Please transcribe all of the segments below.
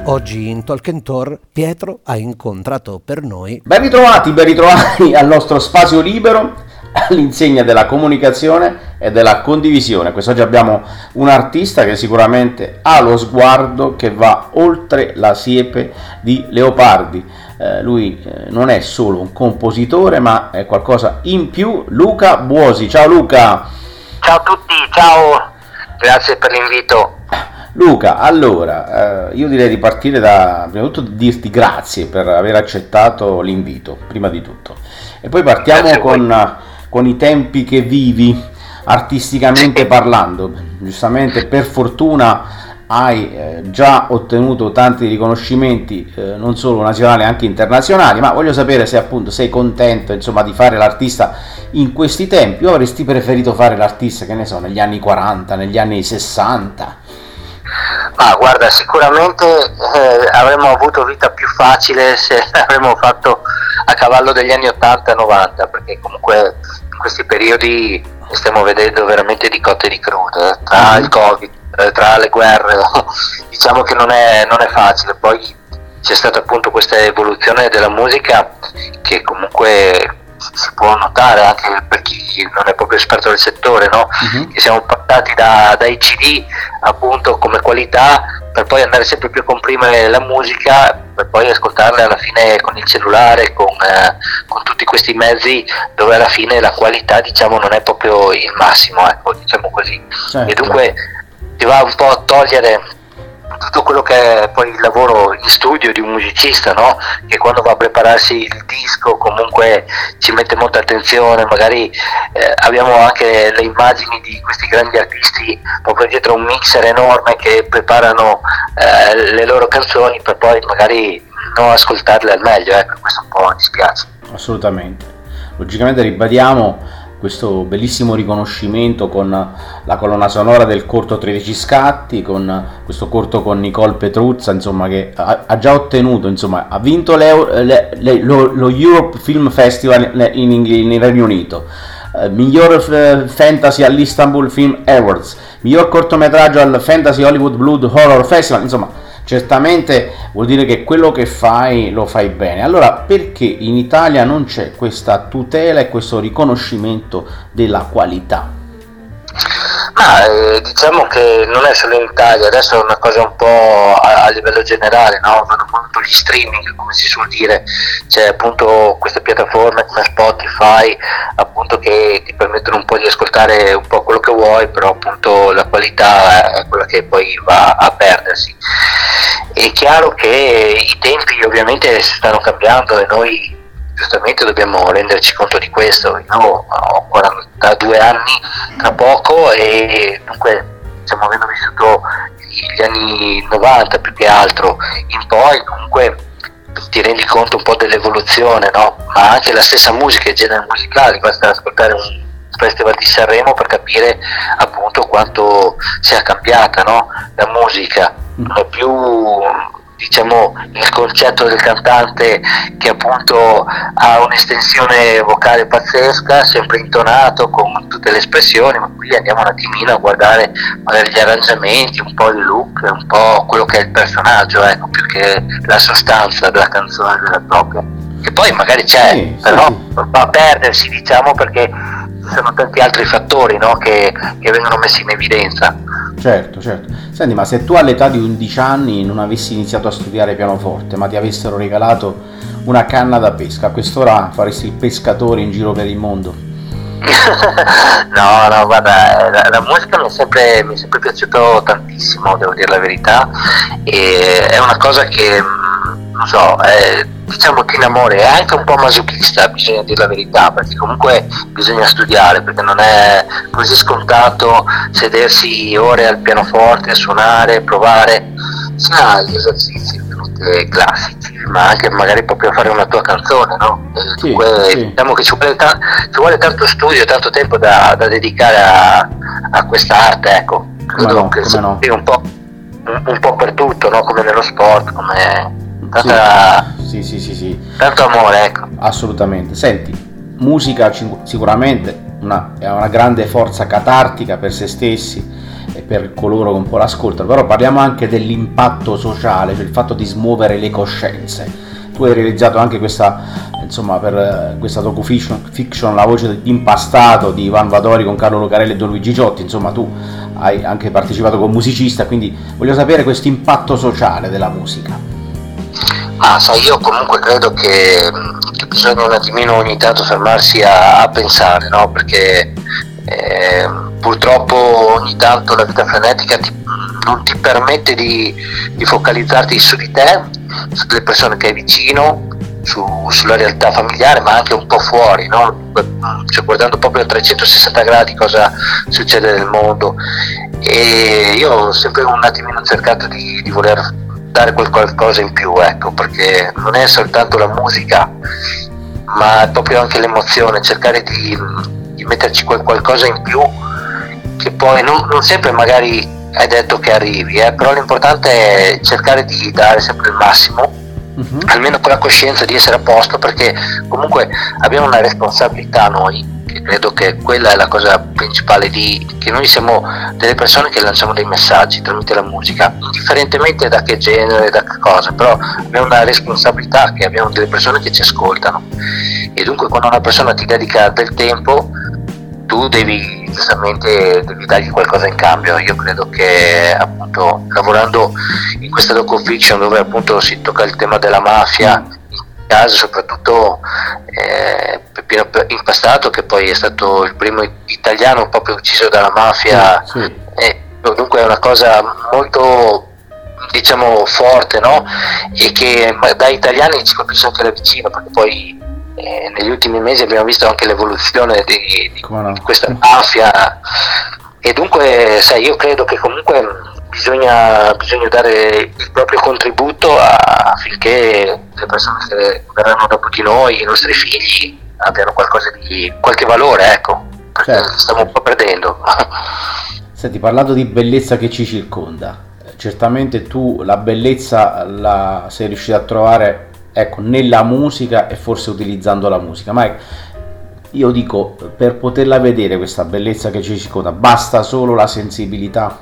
Oggi in Talk & Tour Pietro ha incontrato per noi... Ben ritrovati al nostro spazio libero, all'insegna della comunicazione e della condivisione. Quest'oggi abbiamo un artista che sicuramente ha lo sguardo che va oltre la siepe di Leopardi. Lui non è solo un compositore, ma è qualcosa in più. Luca Buosi. Ciao Luca! Ciao a tutti, ciao! Grazie per l'invito. Luca, allora, io direi di partire da, prima di tutto, dirti grazie per aver accettato l'invito, prima di tutto. E poi partiamo con i tempi che vivi, artisticamente parlando. Giustamente, per fortuna, hai già ottenuto tanti riconoscimenti, non solo nazionali, anche internazionali, ma voglio sapere se appunto sei contento, insomma, di fare l'artista in questi tempi, o avresti preferito fare l'artista, che ne so, negli anni 40, negli anni 60? Ma guarda, sicuramente avremmo avuto vita più facile se avremmo fatto a cavallo degli anni 80 e 90, perché comunque in questi periodi stiamo vedendo veramente di cotte e di crude, tra il Covid, tra le guerre, diciamo che non è facile. Poi c'è stata appunto questa evoluzione della musica che comunque si può notare anche per chi non è proprio esperto del settore, no? Che siamo passati dai CD appunto come qualità, per poi andare sempre più a comprimere la musica, per poi ascoltarla alla fine con il cellulare, con tutti questi mezzi, dove alla fine la qualità, diciamo, non è proprio il massimo, ecco, diciamo così. Certo. E dunque si va un po' a togliere tutto quello che è poi il lavoro in studio di un musicista, no? Che quando va a prepararsi il disco comunque ci mette molta attenzione, magari abbiamo anche le immagini di questi grandi artisti proprio dietro un mixer enorme che preparano le loro canzoni per poi magari non ascoltarle al meglio, ecco, questo un po' dispiace. Assolutamente. Logicamente ribadiamo questo bellissimo riconoscimento con la colonna sonora del corto 13 scatti, con questo corto con Nicole Petruzza, insomma, che ha già ottenuto, insomma, ha vinto lo Europe Film Festival in Regno Unito, miglior fantasy all'Istanbul Film Awards, miglior cortometraggio al Fantasy Hollywood Blood Horror Festival, insomma. Certamente vuol dire che quello che fai lo fai bene. Allora, perché in Italia non c'è questa tutela e questo riconoscimento della qualità? Ma diciamo che non è solo in Italia, adesso è una cosa un po' a livello generale, no? Vanno appunto gli streaming, come si suol dire, c'è appunto queste piattaforme come Spotify, appunto, che ti permettono un po' di ascoltare un po' quello che vuoi, però appunto la qualità è quella che poi va a perdersi. È chiaro che i tempi ovviamente stanno cambiando e noi giustamente dobbiamo renderci conto di questo. Io ho 42 anni tra poco e dunque, diciamo, avendo vissuto gli anni 90 più che altro in poi, comunque ti rendi conto un po' dell'evoluzione, no? Ma anche la stessa musica, i generi musicali, basta ascoltare un Festival di Sanremo per capire appunto quanto sia cambiata, no? La musica non è più, diciamo, il concetto del cantante che appunto ha un'estensione vocale pazzesca, sempre intonato con tutte le espressioni, ma qui andiamo un attimino a guardare magari gli arrangiamenti, un po' il look, un po' quello che è il personaggio, ecco, più che la sostanza della canzone vera e propria, che poi magari c'è, però va a perdersi, diciamo, perché ci sono tanti altri fattori, no, che vengono messi in evidenza. Certo. Senti, ma se tu all'età di 11 anni non avessi iniziato a studiare pianoforte, ma ti avessero regalato una canna da pesca, a quest'ora faresti il pescatore in giro per il mondo? No, guarda, la musica mi è sempre piaciuto tantissimo, devo dire la verità, e è una cosa che, non so, diciamo che in amore è anche un po' masochista, bisogna dire la verità, perché comunque bisogna studiare, perché non è così scontato sedersi ore al pianoforte, suonare, provare, sia gli esercizi ovviamente classici, ma anche magari proprio fare una tua canzone, no? Dunque, diciamo che ci vuole tanto studio, tanto tempo da dedicare a questa arte, ecco. Credo che sia un po' per tutto, no? Come nello sport, come tanto amore, ecco. Assolutamente. Senti, musica sicuramente è una grande forza catartica per se stessi per coloro che un po' l'ascoltano, però parliamo anche dell'impatto sociale, cioè il fatto di smuovere le coscienze. Tu hai realizzato anche questa, insomma, per questa docu-fiction La voce d'impastato di Ivan Vadori con Carlo Lucarelli e Don Luigi Giotti, insomma tu hai anche partecipato come musicista, quindi voglio sapere questo impatto sociale della musica. Ma sai, io comunque credo che bisogna un attimino ogni tanto fermarsi a pensare, no? Perché purtroppo ogni tanto la vita frenetica non ti permette di focalizzarti su di te, sulle persone che hai vicino, sulla realtà familiare, ma anche un po' fuori, no? Cioè, guardando proprio a 360 gradi cosa succede nel mondo. E io ho sempre un attimino cercato di voler dare qualcosa in più, ecco, perché non è soltanto la musica, ma è proprio anche l'emozione, cercare di metterci qualcosa in più, che poi non sempre magari hai detto che arrivi, però l'importante è cercare di dare sempre il massimo, almeno con la coscienza di essere a posto, perché comunque abbiamo una responsabilità noi, che credo che quella è la cosa principale, che noi siamo delle persone che lanciamo dei messaggi tramite la musica, indifferentemente da che genere, da che cosa, però abbiamo una responsabilità, che abbiamo delle persone che ci ascoltano, e dunque quando una persona ti dedica del tempo, tu devi dargli qualcosa in cambio. Io credo che appunto lavorando in questa docu-fiction, dove appunto si tocca il tema della mafia, in caso soprattutto Peppino Impastato, che poi è stato il primo italiano proprio ucciso dalla mafia, sì. Dunque è una cosa molto, diciamo, forte, no? E che da italiani ci colpisce anche da vicino, perché poi negli ultimi mesi abbiamo visto anche l'evoluzione di questa mafia, e dunque sai, io credo che comunque bisogna dare il proprio contributo affinché le persone che verranno dopo di noi, i nostri figli, abbiano qualche valore, ecco, perché certo. Stiamo un po' perdendo. Senti, parlando di bellezza che ci circonda, certamente tu la bellezza la sei riuscito a trovare, ecco, nella musica e forse utilizzando la musica, ma io dico, per poterla vedere questa bellezza che ci circonda, basta solo la sensibilità?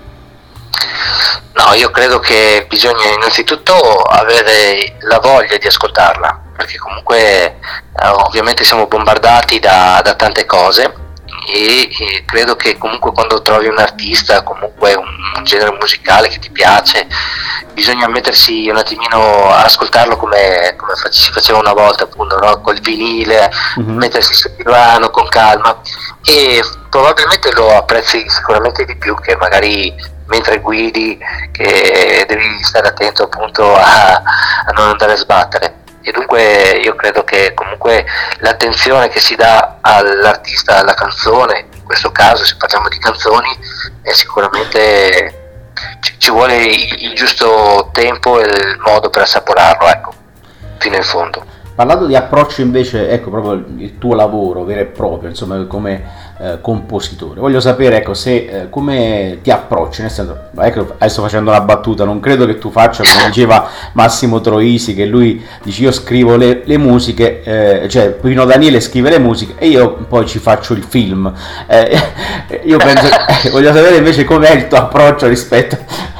No, io credo che bisogna innanzitutto avere la voglia di ascoltarla, perché comunque ovviamente siamo bombardati da tante cose, e credo che comunque quando trovi un artista, comunque un genere musicale che ti piace, bisogna mettersi un attimino a ascoltarlo come si faceva una volta, appunto, no? Col vinile, mettersi sul divano con calma, e probabilmente lo apprezzi sicuramente di più che magari mentre guidi, che devi stare attento appunto a non andare a sbattere. E dunque io credo che comunque l'attenzione che si dà all'artista, alla canzone, in questo caso se parliamo di canzoni, è sicuramente ci vuole il giusto tempo e il modo per assaporarlo, ecco, fino in fondo. Parlando di approccio invece, ecco, proprio il tuo lavoro vero e proprio, insomma, come compositore, voglio sapere, ecco, se come ti approcci, nel senso, ecco, adesso facendo una battuta, non credo che tu faccia come diceva Massimo Troisi, che lui dice io scrivo le musiche, cioè Pino Daniele scrive le musiche e io poi ci faccio il film, io penso, voglio sapere invece com'è il tuo approccio rispetto.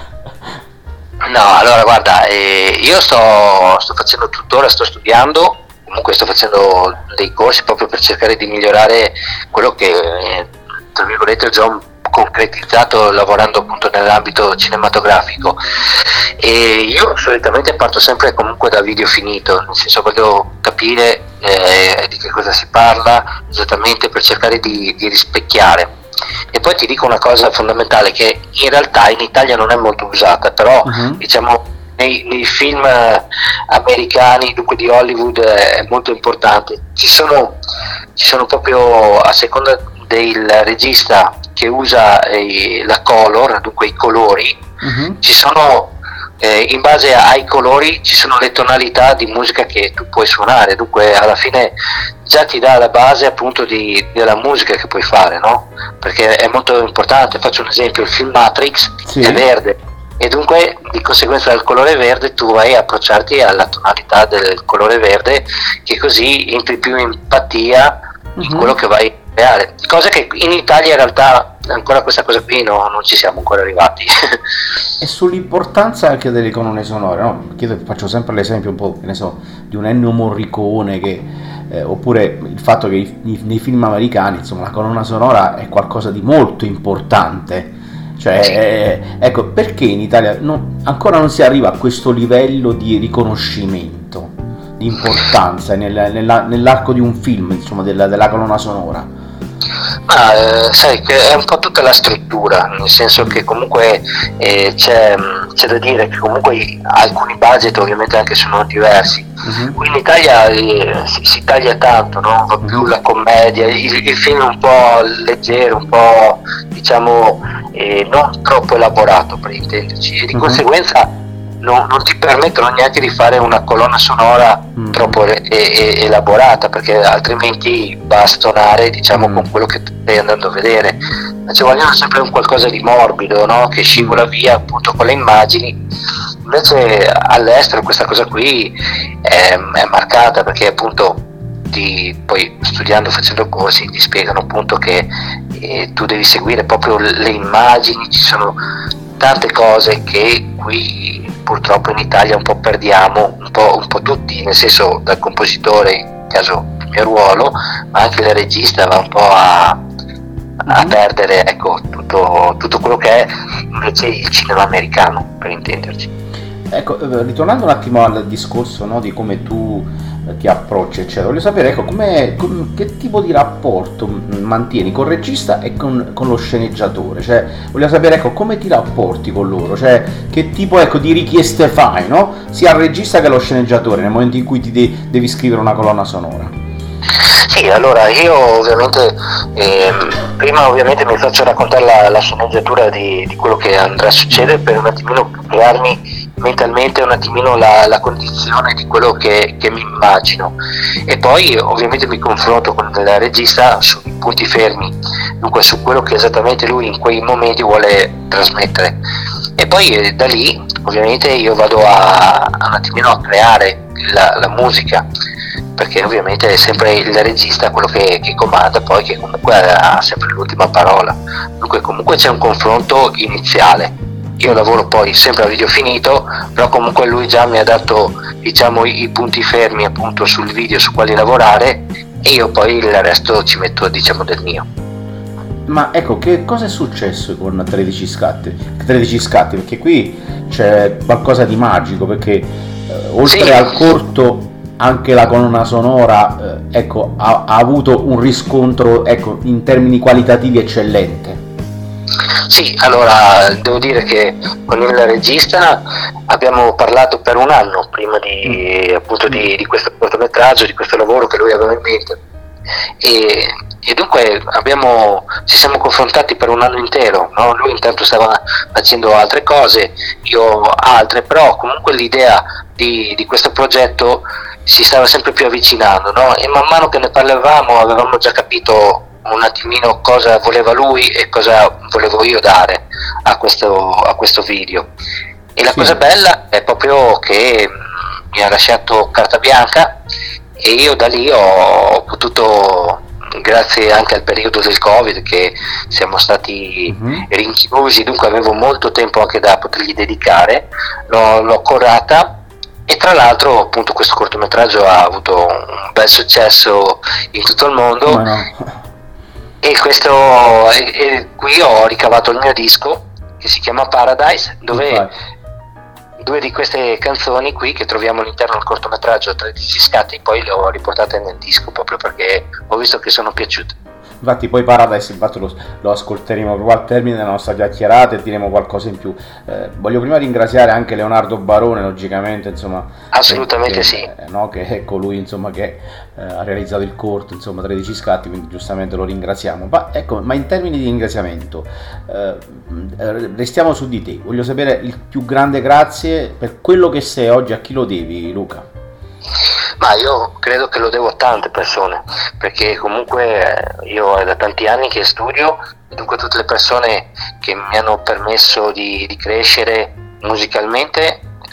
No, allora guarda, io sto facendo tuttora, sto studiando, comunque sto facendo dei corsi proprio per cercare di migliorare quello che, tra virgolette, ho già concretizzato lavorando appunto nell'ambito cinematografico, e io solitamente parto sempre comunque da video finito, nel senso voglio capire di che cosa si parla esattamente, per cercare di rispecchiare. E poi ti dico una cosa fondamentale, che in realtà in Italia non è molto usata, però diciamo nei film americani, dunque di Hollywood, è molto importante. Ci sono proprio, a seconda del regista che usa la color, dunque i colori, ci sono in base ai colori ci sono le tonalità di musica che tu puoi suonare, dunque alla fine già ti dà la base appunto della musica che puoi fare, no? Perché è molto importante. Faccio un esempio: il film Matrix è verde, e dunque di conseguenza dal colore verde tu vai a approcciarti alla tonalità del colore verde, che così entri più in empatia in quello che vai a creare, cosa che in Italia in realtà ancora questa cosa qui non ci siamo ancora arrivati. E sull'importanza anche delle colonne sonore, no? Perché io faccio sempre l'esempio un po', che ne so, di un Ennio Morricone oppure il fatto che nei film americani, insomma, la colonna sonora è qualcosa di molto importante. Cioè, ecco, perché in Italia ancora non si arriva a questo livello di riconoscimento, di importanza nell'arco di un film, insomma, della colonna sonora? Ma sai che è un po' tutta la struttura, nel senso che comunque c'è da dire che comunque alcuni budget ovviamente anche sono diversi. Qui in Italia si taglia tanto, no? Va più la commedia, il film un po' leggero, un po' diciamo non troppo elaborato, per intenderci, e di conseguenza non ti permettono neanche di fare una colonna sonora troppo elaborata, perché altrimenti va a stonare, diciamo, con quello che stai andando a vedere. Ma ci vogliono sempre un qualcosa di morbido, no? Che scivola via appunto con le immagini. Invece all'estero questa cosa qui è marcata, perché appunto poi studiando, facendo corsi, ti spiegano appunto che tu devi seguire proprio le immagini. Ci sono tante cose che qui purtroppo in Italia un po' perdiamo, un po' tutti, nel senso, dal compositore, in caso il mio ruolo, ma anche il regista va un po' a perdere, ecco, tutto quello che è invece il cinema americano, per intenderci. Ecco, ritornando un attimo al discorso, no, di come tu ti approcci, eccetera, voglio sapere, ecco, che tipo di rapporto mantieni col regista e con lo sceneggiatore, cioè voglio sapere, ecco, come ti rapporti con loro, cioè che tipo, ecco, di richieste fai, no? Sia al regista che allo sceneggiatore nel momento in cui ti devi scrivere una colonna sonora. Sì, allora io ovviamente prima ovviamente mi faccio raccontare la sceneggiatura di quello che andrà a succedere, per un attimino crearmi mentalmente un attimino la condizione di quello che mi immagino, e poi ovviamente mi confronto con il regista sui punti fermi, dunque su quello che esattamente lui in quei momenti vuole trasmettere, e poi da lì ovviamente io vado un attimino a creare la musica, perché ovviamente è sempre il regista quello che comanda, poi che comunque ha sempre l'ultima parola, dunque comunque c'è un confronto iniziale. Io lavoro poi sempre a video finito, però comunque lui già mi ha dato, diciamo, i punti fermi appunto sul video su quali lavorare, e io poi il resto ci metto, diciamo, del mio. Ma ecco, che cosa è successo con 13 scatti? 13 scatti, perché qui c'è qualcosa di magico, perché oltre al corto anche la colonna sonora ecco, ha avuto un riscontro, ecco, in termini qualitativi eccellente. Sì, allora devo dire che con il regista abbiamo parlato per un anno prima appunto di questo cortometraggio, di questo lavoro che lui aveva in mente, e dunque ci siamo confrontati per un anno intero, no? Lui intanto stava facendo altre cose, io altre, però comunque l'idea di questo progetto si stava sempre più avvicinando, no? E man mano che ne parlavamo avevamo già capito un attimino cosa voleva lui e cosa volevo io dare a questo video. E la cosa bella è proprio che mi ha lasciato carta bianca, e io da lì ho potuto, grazie anche al periodo del Covid, che siamo stati rinchiusi, dunque avevo molto tempo anche da potergli dedicare, l'ho curata, e tra l'altro appunto questo cortometraggio ha avuto un bel successo in tutto il mondo. E qui ho ricavato il mio disco che si chiama Paradise, dove due di queste canzoni qui che troviamo all'interno del cortometraggio 13 scatti, poi le ho riportate nel disco proprio perché ho visto che sono piaciute. Infatti poi Paradise, infatti lo ascolteremo proprio al termine della nostra chiacchierata e diremo qualcosa in più. Voglio prima ringraziare anche Leonardo Barone, logicamente, insomma, assolutamente sì, no, che è colui, insomma, che ha realizzato il corto, insomma, 13 scatti, quindi giustamente lo ringraziamo. Ma in termini di ringraziamento, restiamo su di te. Voglio sapere il più grande grazie per quello che sei oggi. A chi lo devi, Luca? Ma io credo che lo devo a tante persone, perché comunque io è da tanti anni che studio, dunque tutte le persone che mi hanno permesso di crescere musicalmente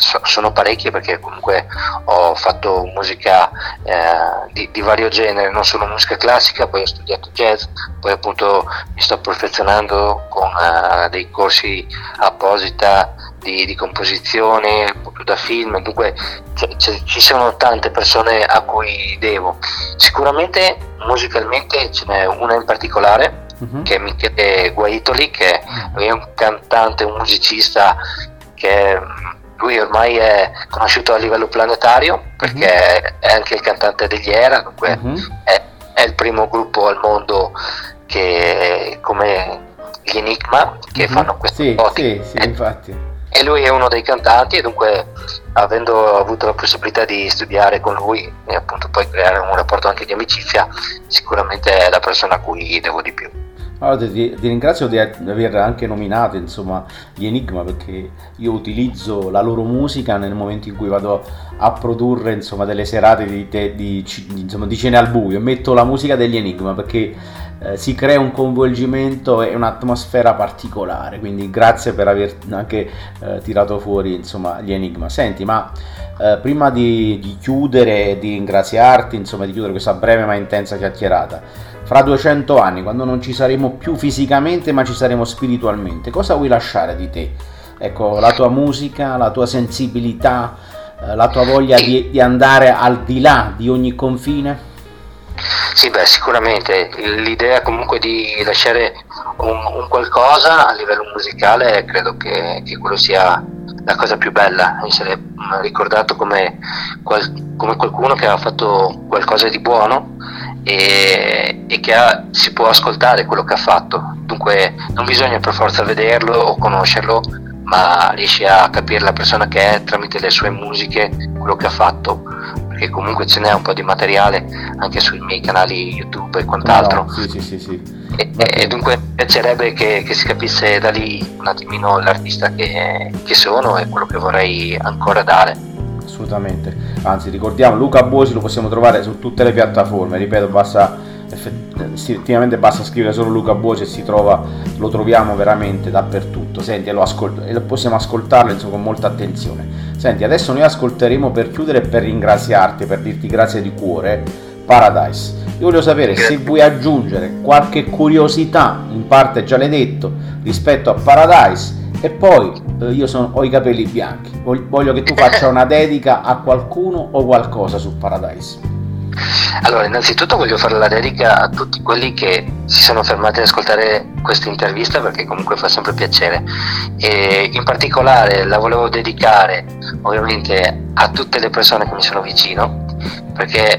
sono parecchie, perché comunque ho fatto musica di vario genere, non solo musica classica, poi ho studiato jazz, poi appunto mi sto perfezionando con dei corsi apposita di composizione, proprio da film. Dunque ci sono tante persone a cui devo. Sicuramente musicalmente ce n'è una in particolare, che è Michele Guaitoli, che è un cantante, un musicista che lui ormai è conosciuto a livello planetario, perché è anche il cantante degli Era, dunque è il primo gruppo al mondo che, come gli Enigma, che fanno queste sì, infatti. E lui è uno dei cantanti, e dunque, avendo avuto la possibilità di studiare con lui e appunto poi creare un rapporto anche di amicizia, sicuramente è la persona a cui devo di più. Allora, ti ringrazio di aver anche nominato, insomma, gli Enigma, perché io utilizzo la loro musica nel momento in cui vado a produrre, insomma, delle serate di cene al buio. Metto la musica degli Enigma perché si crea un coinvolgimento e un'atmosfera particolare, quindi grazie per aver anche tirato fuori, insomma, gli Enigma. Senti, ma prima di chiudere, di ringraziarti, insomma, di chiudere questa breve ma intensa chiacchierata, fra 200 anni, quando non ci saremo più fisicamente ma ci saremo spiritualmente, cosa vuoi lasciare di te? Ecco, la tua musica, la tua sensibilità, la tua voglia di andare al di là di ogni confine? Sì, sicuramente l'idea comunque di lasciare un qualcosa a livello musicale, credo che quello sia la cosa più bella, essere ricordato come qualcuno che ha fatto qualcosa di buono e che si può ascoltare quello che ha fatto. Dunque non bisogna per forza vederlo o conoscerlo, ma riesci a capire la persona che è tramite le sue musiche, quello che ha fatto, perché comunque ce n'è un po' di materiale anche sui miei canali YouTube e quant'altro. Sì. E dunque mi piacerebbe che si capisse da lì un attimino l'artista che sono e quello che vorrei ancora dare. Assolutamente, anzi ricordiamo, Luca Buosi lo possiamo trovare su tutte le piattaforme, ripeto, effettivamente basta scrivere solo Luca Buosi e lo troviamo veramente dappertutto. Senti, e possiamo ascoltarlo, insomma, con molta attenzione. Senti, adesso noi ascolteremo, per chiudere e per ringraziarti, per dirti grazie di cuore, Paradise. Io voglio sapere se vuoi aggiungere qualche curiosità, in parte già l'hai detto, rispetto a Paradise. E poi ho i capelli bianchi, voglio che tu faccia una dedica a qualcuno o qualcosa su Paradise. Allora, innanzitutto voglio fare la dedica a tutti quelli che si sono fermati ad ascoltare questa intervista, perché comunque fa sempre piacere, e in particolare la volevo dedicare ovviamente a tutte le persone che mi sono vicino, perché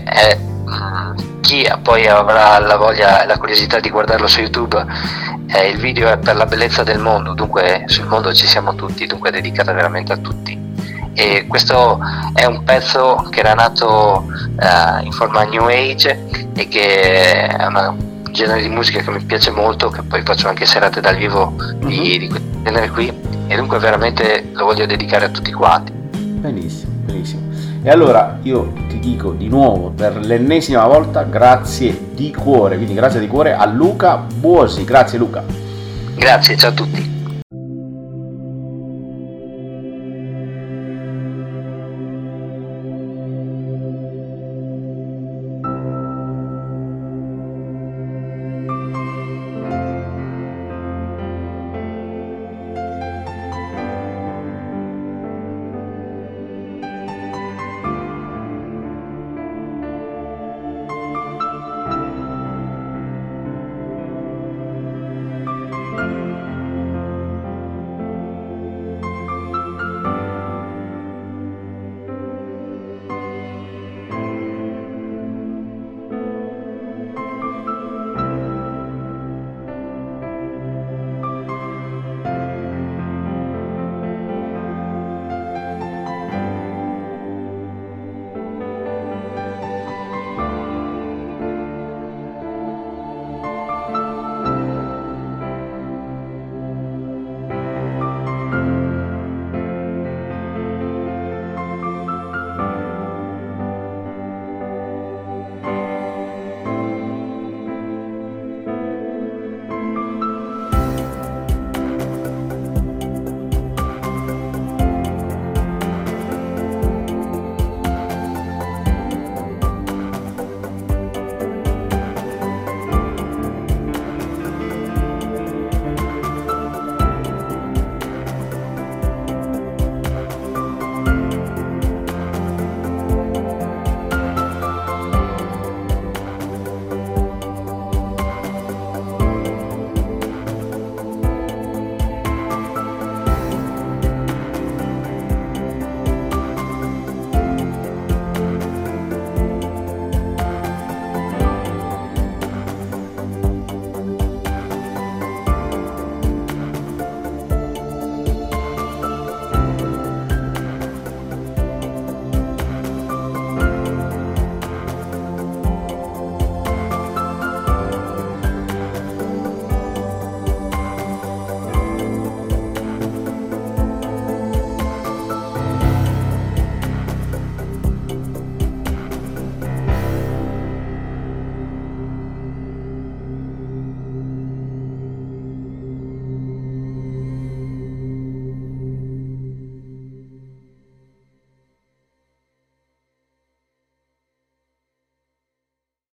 chi poi avrà la voglia e la curiosità di guardarlo su YouTube, il video è per la bellezza del mondo, dunque sul mondo ci siamo tutti, dunque è dedicata veramente a tutti. E questo è un pezzo che era nato in forma New Age e che è un genere di musica che mi piace molto, che poi faccio anche serate dal vivo di questo genere qui, e dunque veramente lo voglio dedicare a tutti quanti. Benissimo. E allora io ti dico di nuovo per l'ennesima volta grazie di cuore, quindi grazie di cuore a Luca Buosi. Grazie Luca. Grazie, ciao a tutti.